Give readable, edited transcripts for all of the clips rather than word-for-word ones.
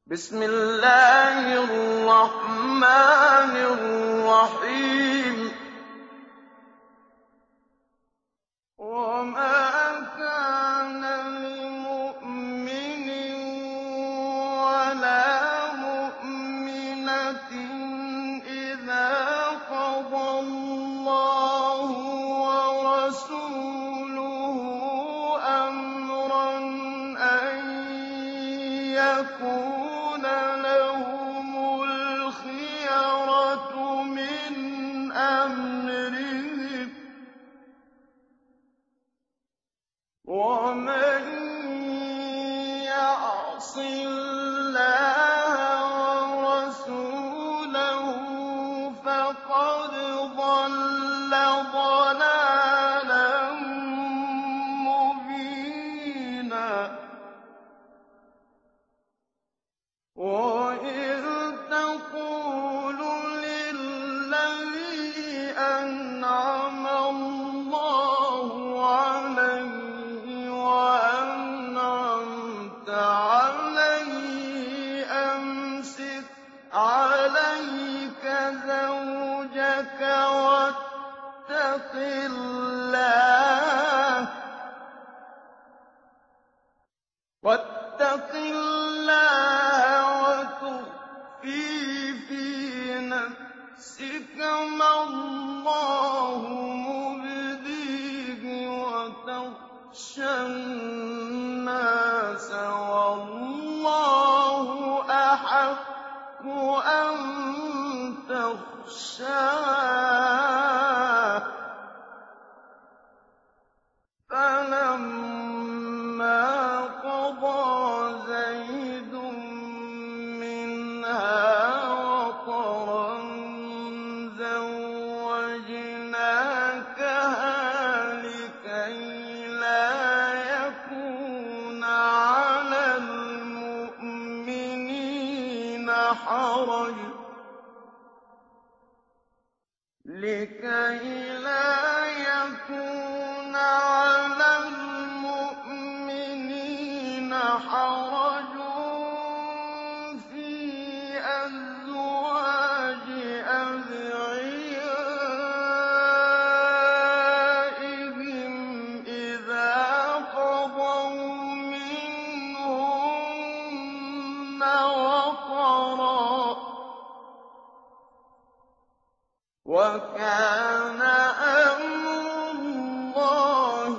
بسم الله الرحمن الرحيم وما كان لمؤمن ولا مؤمنة إذا قضى الله ورسوله أمرا أن يكون لهم الخيرة من أمرهم ومن يعص الله ورسوله فقد ضل ضلالا مبينا وإذ تقول للذي أنعم الله عليه وأنعمت عليه أمسك عليك زوجك واتق الله وتخفي في نفسك ما الله مبديه وتخشى الناس والله أحق أن تخشاه فلما قضى زيد منها وطرا زوجناكها لكي لا يكون على المؤمنين حرج في أزواج أدعيائهم إذا قضوا منهن وطرا وكان أمر الله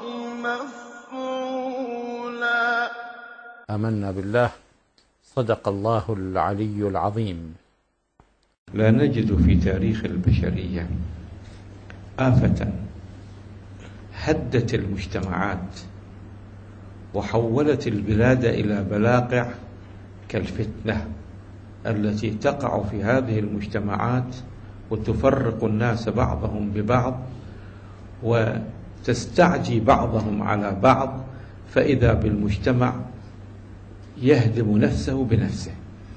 مفعولا. آمنا بالله. صدق الله العلي العظيم. لا نجد في تاريخ البشرية آفة هدت المجتمعات وحولت البلاد إلى بلاقع كالفتنة التي تقع في هذه المجتمعات وتفرق الناس بعضهم ببعض وتستعجي بعضهم على بعض، فإذا بالمجتمع يهدم نفسه بنفسه.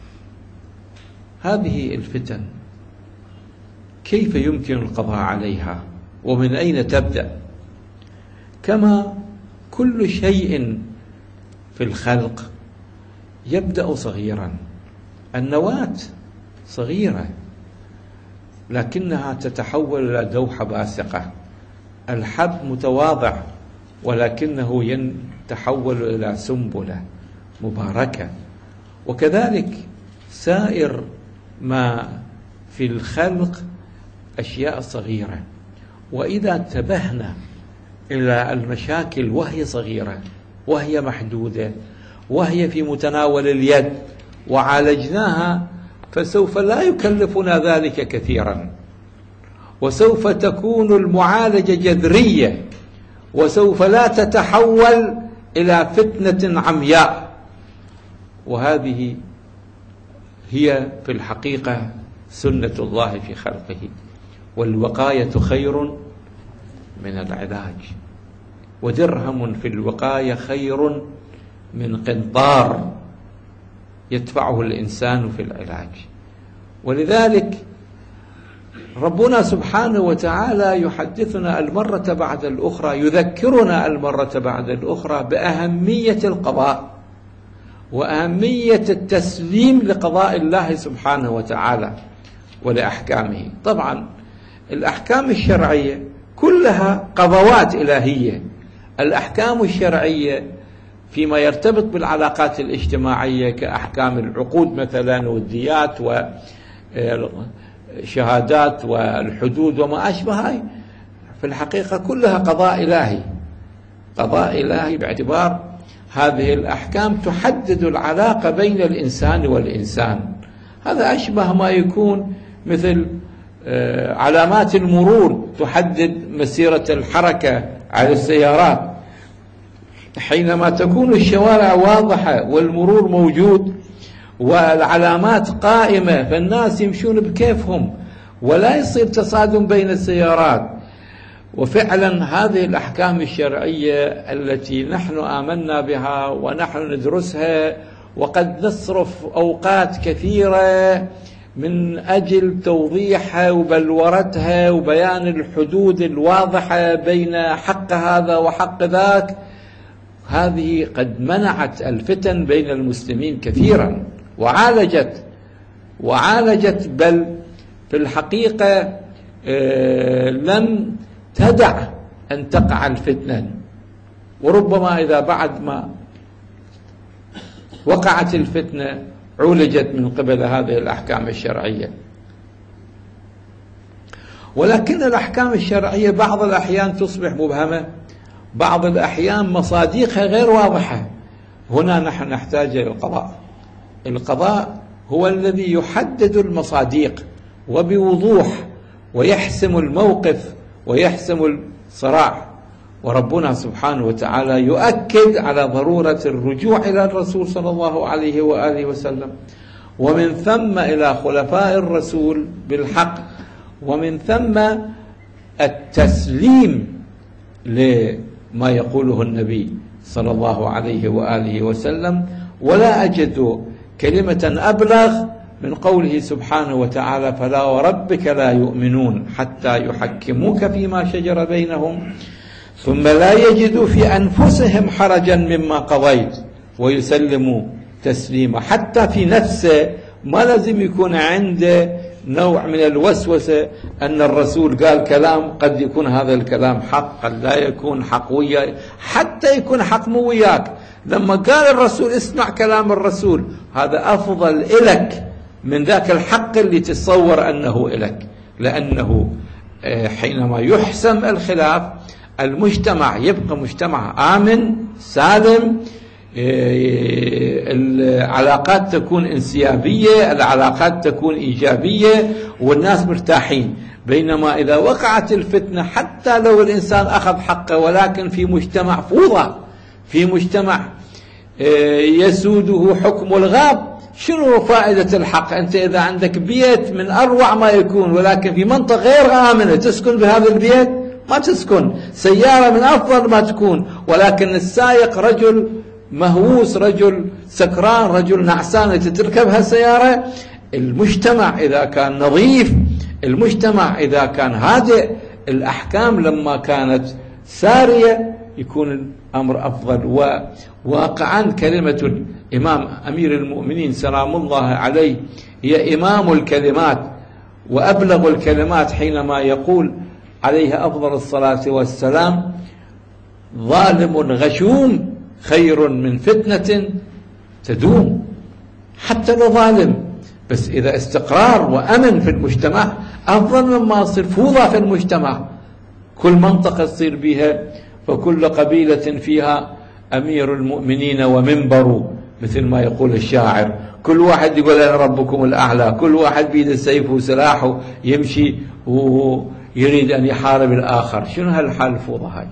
هذه الفتن كيف يمكن القضاء عليها ومن أين تبدأ؟ كما كل شيء في الخلق يبدأ صغيرا، النواة صغيرة لكنها تتحول إلى دوحة باسقة، الحب متواضع ولكنه يتحول إلى سنبلة مباركة، وكذلك سائر ما في الخلق أشياء صغيرة. وإذا انتبهنا إلى المشاكل وهي صغيرة وهي محدودة وهي في متناول اليد وعالجناها فسوف لا يكلفنا ذلك كثيرا، وسوف تكون المعالجة جذرية، وسوف لا تتحول إلى فتنة عمياء. وهذه هي في الحقيقة سنة الله في خلقه، والوقاية خير من العلاج، ودرهم في الوقاية خير من قنطار يدفعه الإنسان في العلاج. ولذلك ربنا سبحانه وتعالى يحدثنا المرة بعد الأخرى، يذكرنا المرة بعد الأخرى بأهمية القضاء وأهمية التسليم لقضاء الله سبحانه وتعالى ولأحكامه. طبعا الأحكام الشرعية كلها قضاوات إلهية. الأحكام الشرعية فيما يرتبط بالعلاقات الاجتماعية كأحكام العقود مثلا والديات والشهادات والحدود وما أشبه، هاي في الحقيقة كلها قضاء إلهي، قضاء إلهي، باعتبار هذه الأحكام تحدد العلاقة بين الإنسان والإنسان. هذا أشبه ما يكون مثل علامات المرور تحدد مسيرة الحركة على السيارات. حينما تكون الشوارع واضحة والمرور موجود والعلامات قائمة فالناس يمشون بكيفهم ولا يصير تصادم بين السيارات. وفعلا هذه الأحكام الشرعية التي نحن آمنا بها ونحن ندرسها وقد نصرف أوقات كثيرة من أجل توضيحها وبلورتها وبيان الحدود الواضحة بين حق هذا وحق ذاك، هذه قد منعت الفتن بين المسلمين كثيرا وعالجت بل في الحقيقة لم تدع أن تقع الفتنة. وربما إذا بعد ما وقعت الفتنة عولجت من قبل هذه الأحكام الشرعية. ولكن الأحكام الشرعية بعض الأحيان تصبح مبهمة، بعض الأحيان مصادقها غير واضحة. هنا نحن نحتاج إلى القضاء. القضاء هو الذي يحدد المصادق وبوضوح ويحسم الموقف ويحسم الصراع. وربنا سبحانه وتعالى يؤكد على ضرورة الرجوع إلى الرسول صلى الله عليه وآله وسلم، ومن ثم إلى خلفاء الرسول بالحق، ومن ثم التسليم لما يقوله النبي صلى الله عليه وآله وسلم. ولا أجد كلمة أبلغ من قوله سبحانه وتعالى: فلا وربك لا يؤمنون حتى يحكموك فيما شجر بينهم ثم لا يجدوا في أنفسهم حرجا مما قضيت ويسلموا تسليما. حتى في نفسه ما لازم يكون عنده نوع من الوسوسة أن الرسول قال كلام قد يكون هذا الكلام حق، قد لا يكون حق وياك، حتى يكون حق مو وياك. لما قال الرسول اسمع كلام الرسول، هذا أفضل إلك من ذاك الحق اللي تتصور أنه إلك. لأنه حينما يحسم الخلاف المجتمع يبقى مجتمع آمن سالم، العلاقات تكون انسيابية، العلاقات تكون إيجابية والناس مرتاحين. بينما إذا وقعت الفتنة حتى لو الإنسان أخذ حقه ولكن في مجتمع فوضى، في مجتمع يسوده حكم الغاب، شنو فائدة الحق؟ أنت إذا عندك بيت من أروع ما يكون ولكن في منطقة غير آمنة تسكن بهذا البيت؟ ما تسكن. سيارة من أفضل ما تكون ولكن السائق رجل مهووس، رجل سكران، رجل نعسان، تركبها السيارة. المجتمع إذا كان نظيف، المجتمع إذا كان هادئ، الأحكام لما كانت سارية يكون الأمر أفضل. وواقعا كلمة الإمام أمير المؤمنين سلام الله عليه هي إمام الكلمات وأبلغ الكلمات حينما يقول عليه أفضل الصلاة والسلام: ظالم غشوم خير من فتنة تدوم. حتى لو ظالم بس إذا استقرار وأمن في المجتمع أفضل مما يصير فوضى في المجتمع. كل منطقة تصير بها فكل قبيلة فيها أمير المؤمنين ومنبر، مثل ما يقول الشاعر. كل واحد يقول أنا ربكم الأعلى، كل واحد بيد السيف وسلاحه يمشي ويريد أن يحارب الآخر. شنو هالحال الفوضى هاي؟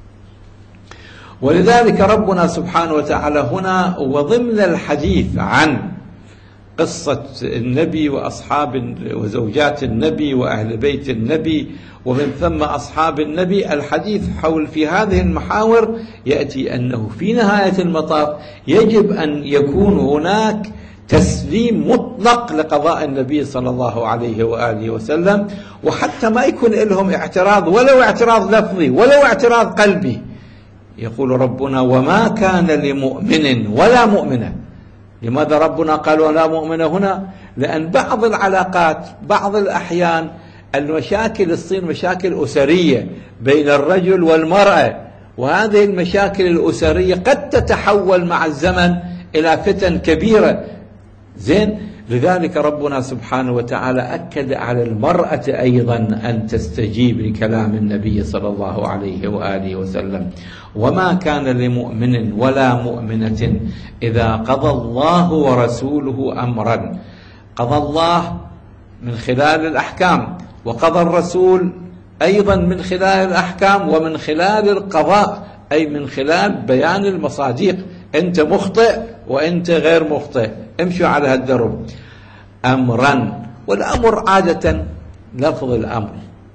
ولذلك ربنا سبحانه وتعالى هنا وضمن الحديث عن قصة النبي وأصحاب وزوجات النبي وأهل بيت النبي ومن ثم أصحاب النبي، الحديث حول في هذه المحاور يأتي أنه في نهاية المطاف يجب أن يكون هناك تسليم مطلق لقضاء النبي صلى الله عليه وآله وسلم، وحتى ما يكون لهم اعتراض ولو اعتراض لفظي ولو اعتراض قلبي. يقول ربنا: وما كان لمؤمن ولا مؤمنة لماذا ربنا قال ولا مؤمن هنا؟ لأن بعض العلاقات بعض الأحيان المشاكل تصير مشاكل أسرية بين الرجل والمرأة، وهذه المشاكل الأسرية قد تتحول مع الزمن إلى فتن كبيرة. زين، لذلك ربنا سبحانه وتعالى أكد على المرأة أيضا أن تستجيب لكلام النبي صلى الله عليه وآله وسلم. وما كان لمؤمن ولا مؤمنة إذا قضى الله ورسوله أمرا، قضى الله من خلال الأحكام، وقضى الرسول أيضا من خلال الأحكام، ومن خلال القضاء أي من خلال بيان المصادق، أنت مخطئ وأنت غير مخطئ، امشوا على هالدرب. أمرا، والأمر عادة لفظ الأمر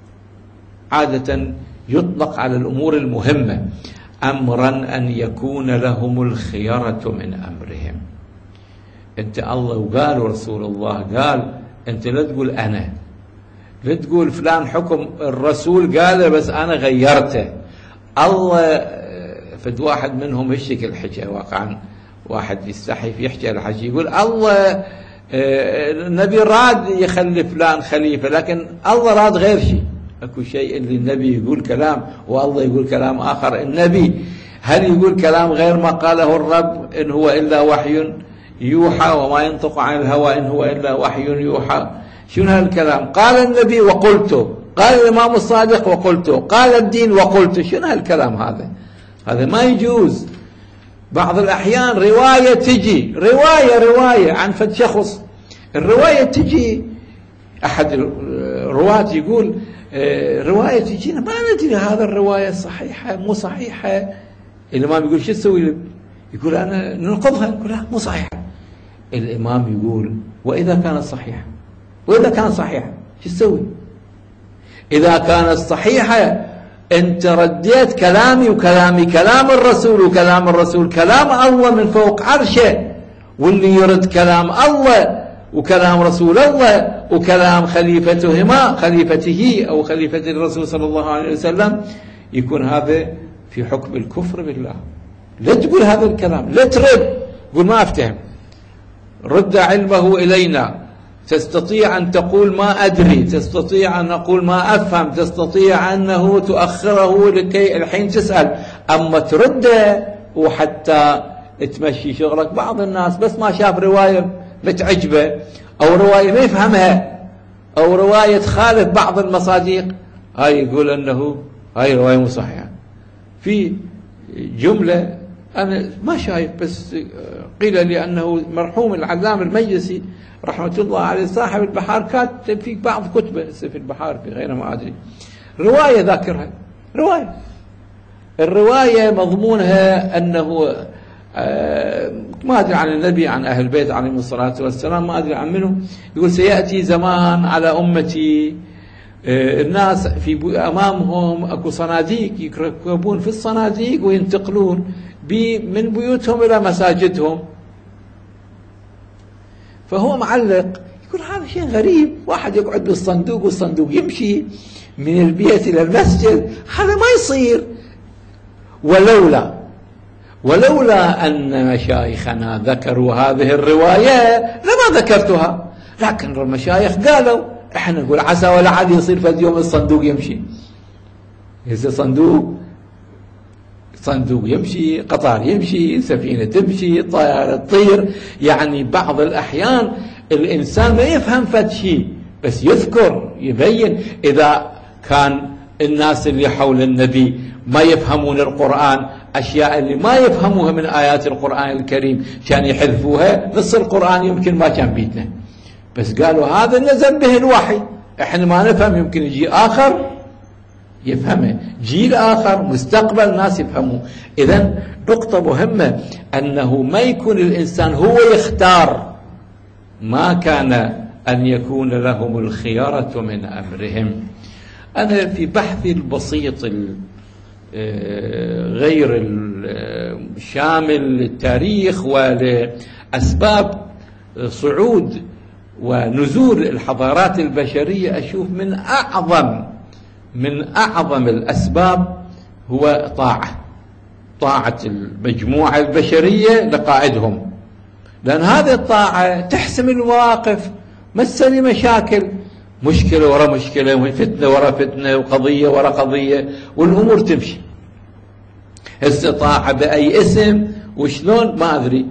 عادة يطلق على الأمور المهمة. أمرا أن يكون لهم الخيرة من أمرهم. أنت الله وقال ورسول الله قال، أنت لا تقول أنا، لا تقول فلان حكم الرسول قاله بس أنا غيرته. الله فد واحد منهم يشتكي الحكي واقعا، واحد يستحي يحكي الحكي يقول الله النبي راد يخلي فلان خليفة، لكن الله راد غير شيء. اكو شيء اللي النبي يقول كلام والله يقول كلام آخر. النبي هل يقول كلام غير ما قاله الرب؟ إن هو إلا وحي يوحى وما ينطق عن الهوى إن هو إلا وحي يوحى. شنو هالكلام؟ قال النبي وقلت، قال الإمام الصادق وقلت، قال الدين وقلت. شنو هالكلام هذا؟ هذا ما يجوز. بعض الأحيان رواية تجي، رواية عن فد شخص، الرواية تجي أحد الرواة يقول رواية تجينا ما ندري هذا الرواية صحيحة مو صحيحة. الإمام يقول شو تسوي؟ يقول أنا ننقضها، نقول لا مو صحيحة. الإمام يقول وإذا كانت صحيحة، وإذا كانت صحيحة شو تسوي؟ إذا كانت صحيحة أنت رديت كلامي وكلامي كلام الرسول، وكلام الرسول كلام الله من فوق عرشه، واللي يرد كلام الله وكلام رسول الله وكلام خليفته أو خليفة الرسول صلى الله عليه وسلم، يكون هذا في حكم الكفر بالله. لا تقول هذا الكلام، لا ترد، قول ما أفتهم، رد علمه إلينا. تستطيع أن تقول ما أدري، تستطيع أن أقول ما أفهم، تستطيع أنه تؤخره لكي الحين تسأل، أما ترده وحتى تمشي شغلك. بعض الناس بس ما شاف رواية متعجبة أو رواية ما يفهمها أو رواية تخالف بعض المصادق، هاي يقول أنه هاي رواية مو صحيحة. في جملة أنا ما شايف، بس قيل لي أنه مرحوم العلامة المجلسي رحمة الله عليه صاحب البحار كاتب في بعض كتبه في البحار في غيره ما أدري، رواية ذاكرها، الرواية مضمونها أنه ما أدري عن النبي عن أهل البيت عليهم الصلاة والسلام، ما أدري عن منه، يقول سيأتي زمان على أمتي الناس في أمامهم أكو صناديق يركبون في الصناديق وينتقلون من بيوتهم إلى مساجدهم. فهو معلق يقول هذا شيء غريب، واحد يقعد بالصندوق والصندوق يمشي من البيت إلى المسجد، هذا ما يصير. ولولا أن مشايخنا ذكروا هذه الرواية لما ذكرتها، لكن المشايخ قالوا، احنا نقول عسى ولعل يصير في اليوم الصندوق يمشي. إذا صندوق يمشي، قطار يمشي، سفينة تمشي، طائرة تطير. يعني بعض الأحيان الإنسان ما يفهم فد شيء بس يذكر يبين. إذا كان الناس اللي حول النبي ما يفهمون القرآن، أشياء اللي ما يفهموها من آيات القرآن الكريم كان يحذفوها، نص القرآن يمكن ما كان بيتنا، بس قالوا هذا نزل به الوحي، احنا ما نفهم، يمكن يجي آخر يفهمه، جيل آخر، مستقبل ناس يفهموه. إذن نقطة مهمة أنه ما يكون الإنسان هو يختار، ما كان أن يكون لهم الخيارة من أمرهم. أنا في بحثي البسيط غير الشامل للتاريخ ولأسباب صعود ونزول الحضارات البشرية، أشوف من أعظم الأسباب هو طاعة المجموعة البشرية لقائدهم، لأن هذه الطاعة تحسم المواقف، ما تسوي مشاكل، مشكلة ورا مشكلة وفتنة ورا فتنة وقضية ورا قضية والأمور تمشي. استطاعة بأي اسم وشلون ما أدري.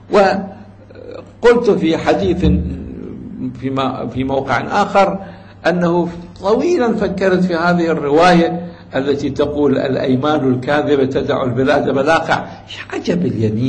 وقلت في حديث في موقع آخر أنه طويلا فكرت في هذه الرواية التي تقول الأيمان الكاذبة تدع البلاد بلاقع. عجب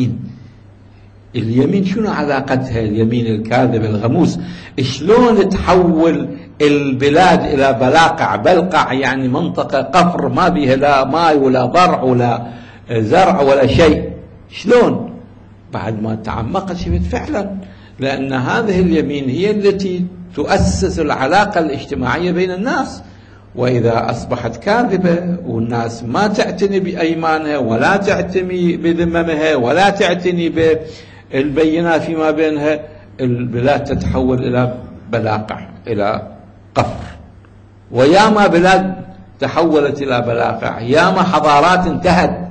اليمين شنو علاقتها؟ اليمين الكاذب الغموس شلون تحول البلاد إلى بلاقع؟ بلقع يعني منطقة قفر ما بها لا ماء ولا ضرع ولا زرع ولا شيء. شلون؟ بعد ما تعمقت شفت فعلا، لأن هذه اليمين هي التي تؤسس العلاقة الاجتماعية بين الناس. وإذا أصبحت كاذبة والناس ما تعتني بأيمانها ولا تعتني بذممها ولا تعتني بالبينات فيما بينها، البلاد تتحول إلى بلاقع، إلى قفر. وياما بلاد تحولت إلى بلاقع، ياما حضارات انتهت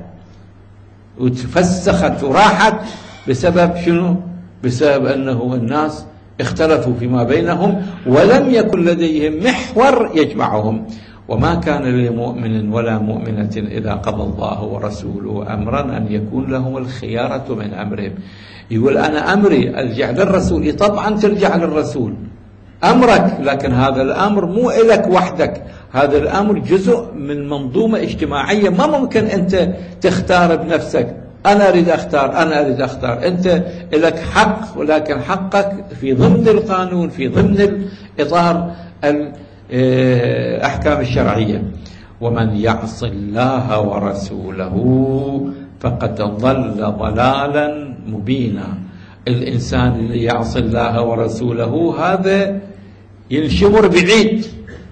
وتفسخت وراحت بسبب شنو؟ بسبب أنه الناس اختلفوا فيما بينهم ولم يكن لديهم محور يجمعهم. وما كان لمؤمن ولا مؤمنة إذا قضى الله ورسوله أمرا أن يكون لهم الخيارة من أمرهم. يقول أنا أمري أرجع للرسول، طبعا ترجع للرسول أمرك، لكن هذا الأمر مو إلك وحدك، هذا الأمر جزء من منظومة اجتماعية، ما ممكن أنت تختار بنفسك. أنا أريد أختار، أنت لك حق، ولكن حقك في ضمن القانون، في ضمن الإطار الأحكام الشرعية. ومن يعص الله ورسوله فقد ضل ضلالا مبينا. الإنسان اللي يعصي الله ورسوله هذا ينشمر بعيد،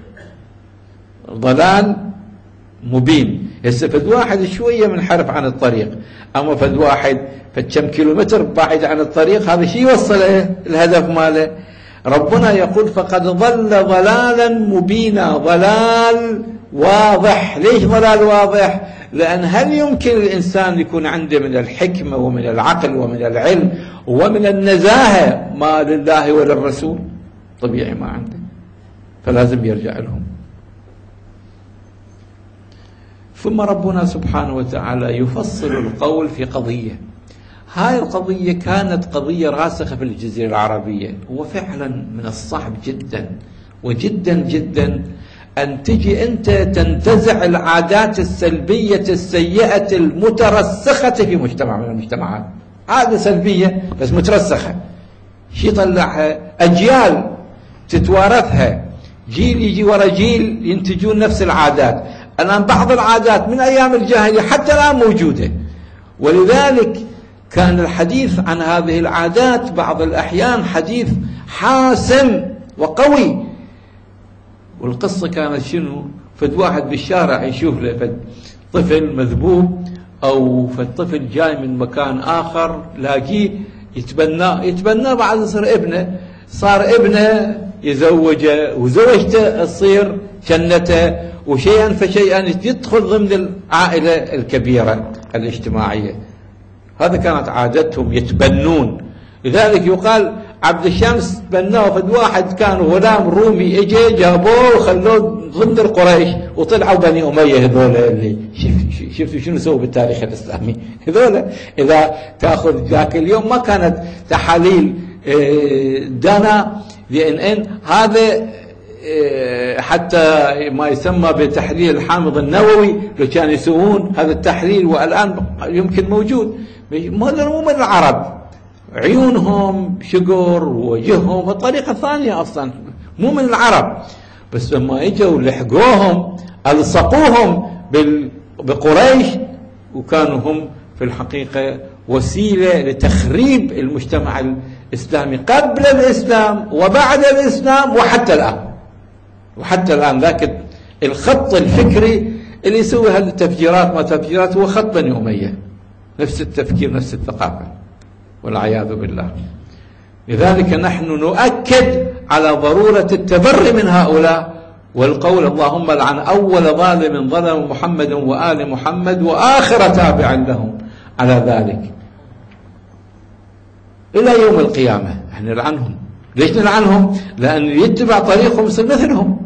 ضلال مبين. هسه فد واحد شوية منحرف عن الطريق، أما فد واحد فكم كيلومتر بعيد عن الطريق، هذا شيء يوصله الهدف ماله. ربنا يقول فقد ضل ضلالا مبينا، ضلال واضح. ليش ضلال واضح؟ لأن هل يمكن الإنسان يكون عنده من الحكمة ومن العقل ومن العلم ومن النزاهة ما لله وللرسول؟ طبيعي ما عنده، فلازم يرجع لهم. ثم ربنا سبحانه وتعالى يفصل القول في قضية، هاي القضية كانت قضية راسخة في الجزيرة العربية. وفعلا من الصعب جدا وجدا جدا أن تجي أنت تنتزع العادات السلبية السيئة المترسخة في مجتمع من المجتمعات. عادة سلبية بس مترسخة، شي طلعها أجيال تتوارثها، جيل يجي ورا جيل ينتجون نفس العادات. الآن بعض العادات من أيام الجاهلية حتى الآن موجودة، ولذلك كان الحديث عن هذه العادات بعض الأحيان حديث حاسم وقوي. والقصة كانت شنو؟ فد واحد بالشارع يشوف له فد طفل مذبوب أو فد طفل جاي من مكان آخر، لاقيه يتبناه بعد يصير ابنه، صار ابنه يزوجه وزوجته تصير جنته، وشيئا فشيئا يدخل ضمن العائلة الكبيرة الاجتماعية. هذا كانت عادتهم، يتبنون. لذلك يقال عبد الشمس بناه فد واحد كان غلام رومي، اجى جابوه وخلوه ضمن القريش وطلعوا بني أمية. هذول اللي شفتوا شنو سووا بالتاريخ الإسلامي. هذول إذا تأخذ ذاك اليوم ما كانت تحاليل دانا DNA، هذا حتى ما يسمى بتحليل الحامض النووي لو كانوا يسوون هذا التحليل، والآن يمكن موجود. مو من العرب، عيونهم شقر ووجههم بطريقة ثانية أصلا، مو من العرب. بس لما اجوا لحقوهم ألصقوهم بقريش، وكانوا هم في الحقيقة وسيلة لتخريب المجتمع الإسلامي قبل الإسلام وبعد الإسلام وحتى الآن ذاك الخط الفكري اللي يسوي هالتفجيرات ما تفجيرات هو خط بني أمية، نفس التفكير نفس الثقافة والعياذ بالله. لذلك نحن نؤكد على ضرورة التبري من هؤلاء والقول اللهم لعن أول ظالم ظلم محمد وآل محمد وآخر تابع لهم على ذلك. إلى يوم القيامة. احنا نلعنهم. ليش نلعنهم؟ لأن يتبع طريقهم يصير مثلهم.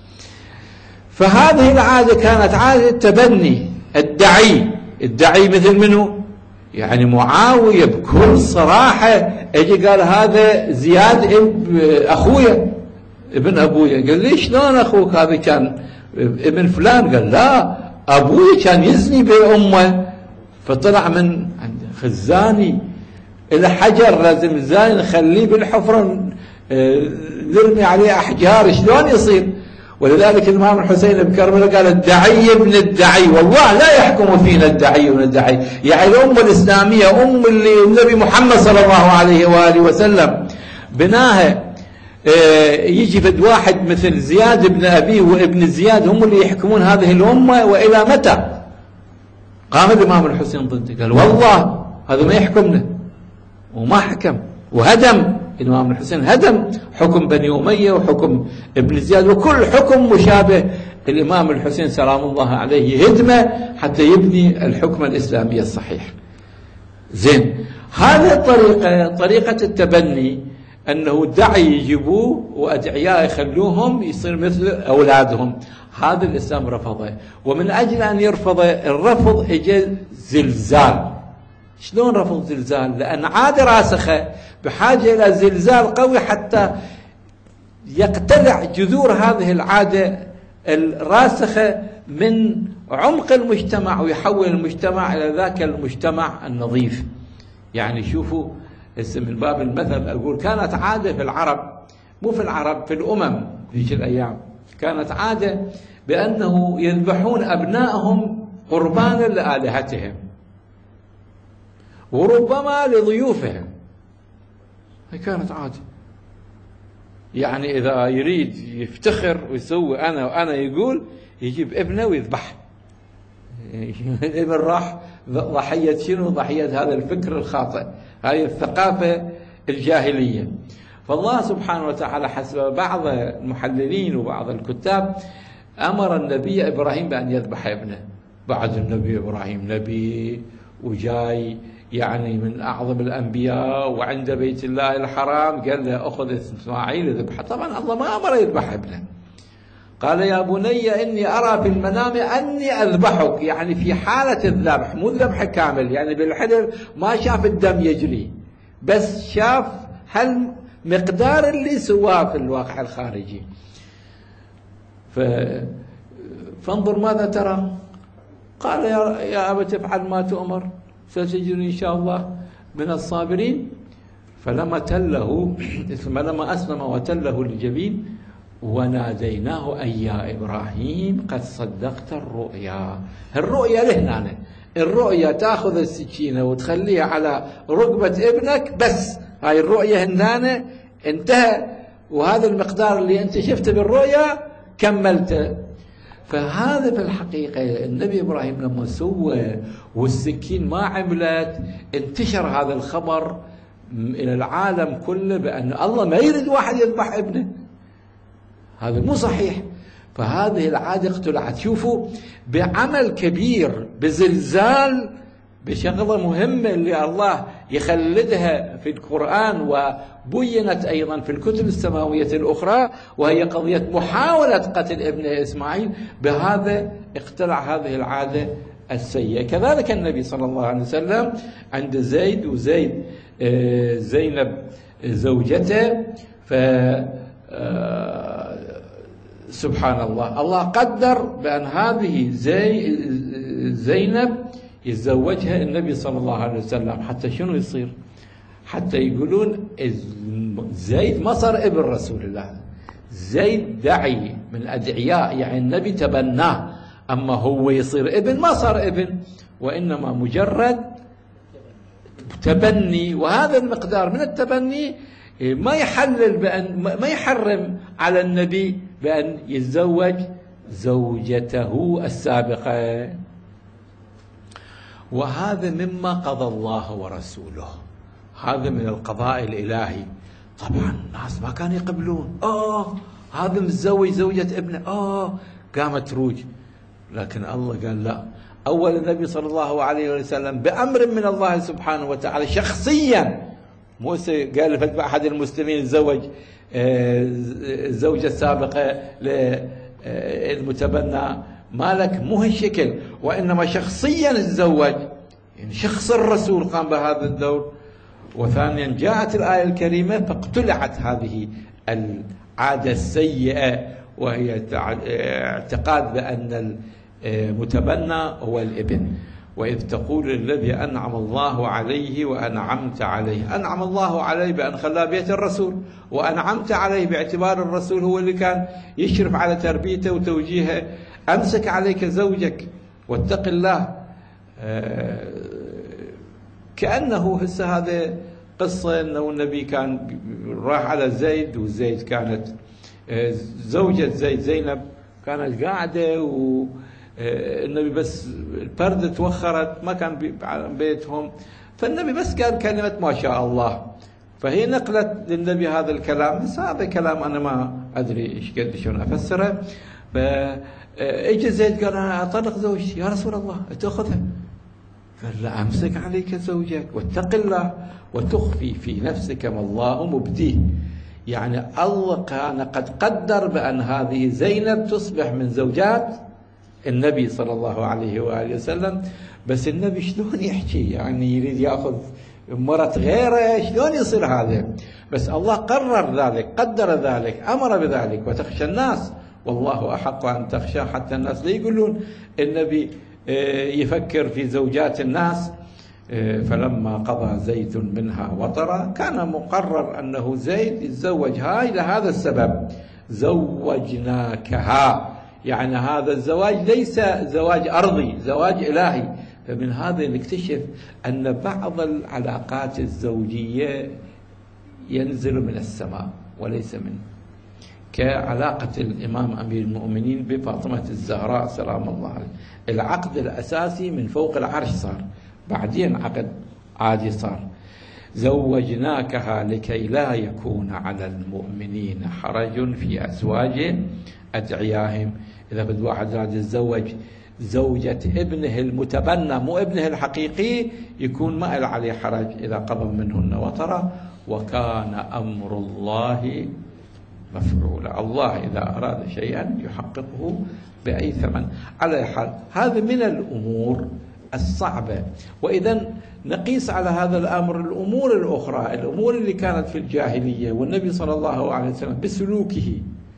فهذه العادة كانت عادة تبني الدعي مثل منه؟ يعني معاوية بكل صراحة اجي قال هذا زياد أخويا ابن أبويا. قال لي شلون أخوك هذا كان ابن فلان؟ قال لا أبوي كان يزني بأمه فطلع من خزاني إلى حجر لازم الزاني نخليه بالحفرة نرمي عليه أحجار شلون يصير؟ ولذلك الإمام الحسين بكربلاء قال الدعي ابن الدعي. والله لا يحكم فينا الدعي ابن الدعي. يعني الأمة الإسلامية اللي النبي محمد صلى الله عليه وآله وسلم بناها يجي فد واحد مثل زياد ابن أبيه وابن زياد هم اللي يحكمون هذه الأمة. وإلى متى؟ قام الإمام الحسين ضده قال والله هذا ما يحكمنا، وما حكم وهدم. الإمام الحسين هدم حكم بني أمية وحكم ابن زياد وكل حكم مشابه. الإمام الحسين سلام الله عليه هدمه حتى يبني الحكم الإسلامي الصحيح. زين، هذه طريقة التبني، أنه دعي يجيبوه وأدعياء يخلوهم يصير مثل أولادهم. هذا الإسلام رفضه. ومن أجل أن يرفض الرفض اجى زلزال. شلون رفض زلزال؟ لأن عادة راسخة بحاجة إلى زلزال قوي حتى يقتلع جذور هذه العادة الراسخة من عمق المجتمع ويحول المجتمع إلى ذاك المجتمع النظيف. يعني شوفوا من باب المثل أقول كانت عادة في العرب، مو في العرب، في الأمم ذيك الأيام كانت عادة بأنه يذبحون أبنائهم قربانا لآلهتهم وربما لضيوفهم. هي كانت عادة. يعني إذا يريد يفتخر ويسوي أنا وأنا يقول يجيب ابنه ويذبح. الابن راح ضحية شنو؟ ضحية هذا الفكر الخاطئ، هذه الثقافة الجاهلية. فالله سبحانه وتعالى حسب بعض المحللين وبعض الكتاب أمر النبي إبراهيم بأن يذبح ابنه. بعد النبي إبراهيم نبي وجاي يعني من أعظم الأنبياء وعند بيت الله الحرام قال له أخذ إسماعيل يذبح. طبعا الله ما أمر يذبح ابنه. قال يا بني إني أرى في المنام أني أذبحك، يعني في حالة الذبح، مو الذبح كامل، يعني بالحلم ما شاف الدم يجري بس شاف هل مقدار اللي سواه في الواقع الخارجي. فانظر ماذا ترى. قال يا أبت افعل ما تؤمر ستجدني إن شاء الله من الصابرين. فلما أسلم وتله للجبين وناديناه أي يا إبراهيم قد صدقت الرؤيا. الرؤيا لهنا، الرؤيا تأخذ السكينة وتخليها على ركبة ابنك بس، هاي الرؤيا هنا انتهى، وهذا المقدار اللي انت شفته بالرؤيا كملته. فهذا في الحقيقة النبي إبراهيم لما سوى والسكين ما عملت، انتشر هذا الخبر إلى العالم كله بأن الله ما يريد واحد يذبح ابنه. هذا مو صحيح. فهذه العادة اقتلعت. شوفوا بعمل كبير، بزلزال، بشغلة مهمة اللي الله يخلدها في القرآن وبينت أيضا في الكتب السماوية الأخرى، وهي قضية محاولة قتل ابن إسماعيل. بهذا اقتلع هذه العادة السيئة. كذلك النبي صلى الله عليه وسلم عند زيد وزيد زينب زوجته، سبحان الله، الله قدر بأن هذه زينب يتزوجها النبي صلى الله عليه وسلم. حتى شنو يصير؟ حتى يقولون زيد ما صار ابن رسول الله، زيد دعي من أدعياء، يعني النبي تبناه، أما هو يصير ابن ما صار ابن، وإنما مجرد تبني. وهذا المقدار من التبني ما يحلل ما يحرم على النبي بأن يتزوج زوجته السابقة. وهذا مما قضى الله ورسوله، هذا من القضاء الإلهي. طبعا الناس ما كانوا يقبلون، هذا متزوج زوجة ابنه، قامت تروج. لكن الله قال لا. أول النبي صلى الله عليه وسلم بأمر من الله سبحانه وتعالى شخصيا مو قال فتبع أحد المسلمين يتزوج الزوجة السابقة للمتبنى، مالك مو هالشكل، وإنما شخصيا تزوج، يعني شخص الرسول قام بهذا الدور. وثانيا جاءت الآية الكريمة فاقتلعت هذه العادة السيئة، وهي اعتقاد بأن المتبنى هو الابن. وإذ تقول الذي أنعم الله عليه وأنعمت عليه، أنعم الله عليه بأن خلى بيت الرسول، وأنعمت عليه باعتبار الرسول هو اللي كان يشرف على تربيته وتوجيهه. أمسك عليك زوجك واتق الله. كأنه هسه هذا قصة أنه النبي كان راح على زيد، وزيد كانت زوجة زيد زينب كانت قاعدة، والنبي بس البردة توخرت ما كان بيتهم، فالنبي بس قال كلمة ما شاء الله، فهي نقلت للنبي هذا الكلام. بس هذا كلام أنا ما أدري إيش قد شلون أفسره. فإجا زيد قال أنا أطلق زوجتي يا رسول الله تأخذها، قال لا أمسك عليك زوجك واتق الله وتخفي في نفسك ما الله مبديه. يعني الله كان قد قدر بأن هذه زينب تصبح من زوجات النبي صلى الله عليه وآله وسلم، بس النبي شلون يحكي؟ يعني يريد يأخذ مرة غيره، شلون يصير هذا؟ بس الله قرر ذلك، قدر ذلك، أمر بذلك. وتخشى الناس والله أحق أن تخشى، حتى الناس لا يقولون النبي يفكر في زوجات الناس. فلما قضى زيد منها وطرا كان مقرر أنه زيد يتزوج هاي لهذا السبب، زوجناكها، يعني هذا الزواج ليس زواج أرضي، زواج إلهي. فمن هذا نكتشف أن بعض العلاقات الزوجية ينزل من السماء وليس من، كعلاقة الإمام أمير المؤمنين بفاطمة الزهراء سلام الله عليه. العقد الأساسي من فوق العرش صار، بعدين عقد عادي صار. زوجناكها لكي لا يكون على المؤمنين حرج في أزواج أدعيائهم. إذا بد واحد راد يتزوج زوجة ابنه المتبنى مو ابنه الحقيقي، يكون ما له عليه حرج إذا قضى منهن وطرا، وكان أمر الله مفعولا. الله إذا أراد شيئا يحققه بأي ثمن. على حال هذا من الأمور الصعبة. وإذا نقيس على هذا الأمر الأمور الأخرى، الأمور اللي كانت في الجاهلية، والنبي صلى الله عليه وسلم بسلوكه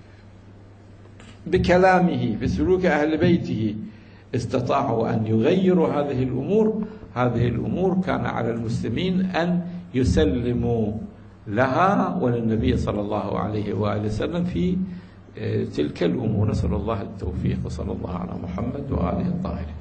بكلامه بسلوك أهل بيته استطاعوا أن يغيروا هذه الأمور. هذه الأمور كان على المسلمين أن يسلموا لها وللنبي صلى الله عليه وآله وسلم في تلك الأمور. نسأل الله التوفيق، وصلى الله على محمد وآله الطاهرين.